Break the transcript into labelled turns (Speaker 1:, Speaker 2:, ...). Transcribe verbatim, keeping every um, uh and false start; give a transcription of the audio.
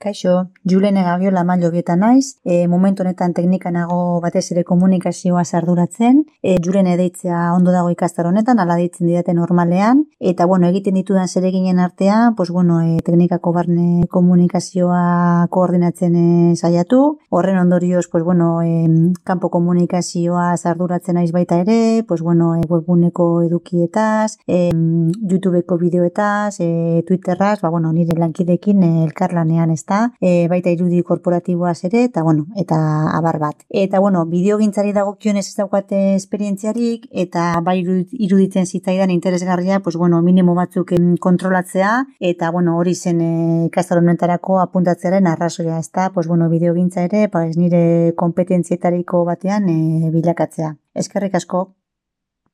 Speaker 1: Kaixo, Julene Gagiola Mallobieta naiz, e, momentu honetan teknika nago batez ere komunikazioa arduratzen, e, Julene deitzea ondo dago ikastaro honetan, ala deitzen didate normalean, eta bueno, egiten ditudan zereginen artean, pues bueno, e, teknikako barne komunikazioa koordinatzen e, saiatu, horren ondorioz, pues bueno, e, kanpo komunikazioa arduratzen naiz baita ere, pues bueno, e, webguneko edukietaz, e, YouTubeko bideoetaz, e, Twitterraz, ba bueno, nire lankidekin e, elkarlanean ez E, baita irudi korporatiboaz ere, eta bueno, eta abar bat. Eta bueno, bideogintzari dagokionez ez daukate esperientziarik, eta bai iruditzen zitzaidan interesgarria, pues bueno, minimo batzuk kontrolatzea, eta bueno, hori zen e, ikastaro honetarako apuntatzearen arrazoia, ez da, pues bueno, bideogintza ere, pues nire kompetentzietariko batean e, bilakatzea. Eskerrik asko.